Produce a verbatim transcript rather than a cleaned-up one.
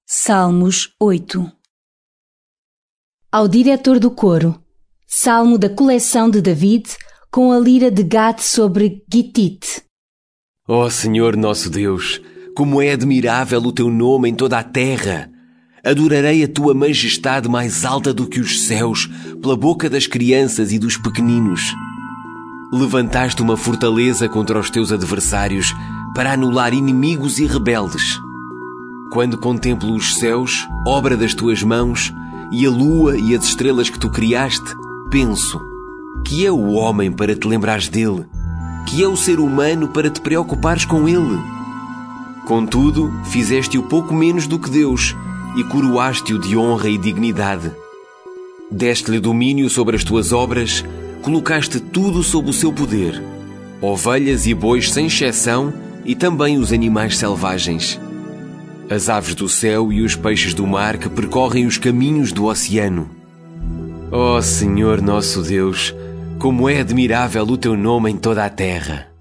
Salmos oito. Ao diretor do coro, salmo da coleção de David, com a lira de Gad sobre Gittite. Ó Senhor nosso Deus, como é admirável o teu nome em toda a terra! Adorarei a tua majestade mais alta do que os céus, pela boca das crianças e dos pequeninos. Levantaste uma fortaleza contra os teus adversários, para anular inimigos e rebeldes. Quando contemplo os céus, obra das tuas mãos, e a lua e as estrelas que tu criaste, penso: que é o homem para te lembrares dele? Que é o ser humano para te preocupares com ele? Contudo, fizeste-o pouco menos do que Deus, e coroaste-o de honra e dignidade. Deste-lhe domínio sobre as tuas obras, colocaste tudo sob o seu poder, ovelhas e bois sem exceção, e também os animais selvagens. As aves do céu e os peixes do mar que percorrem os caminhos do oceano. Ó Senhor nosso Deus, como é admirável o teu nome em toda a terra!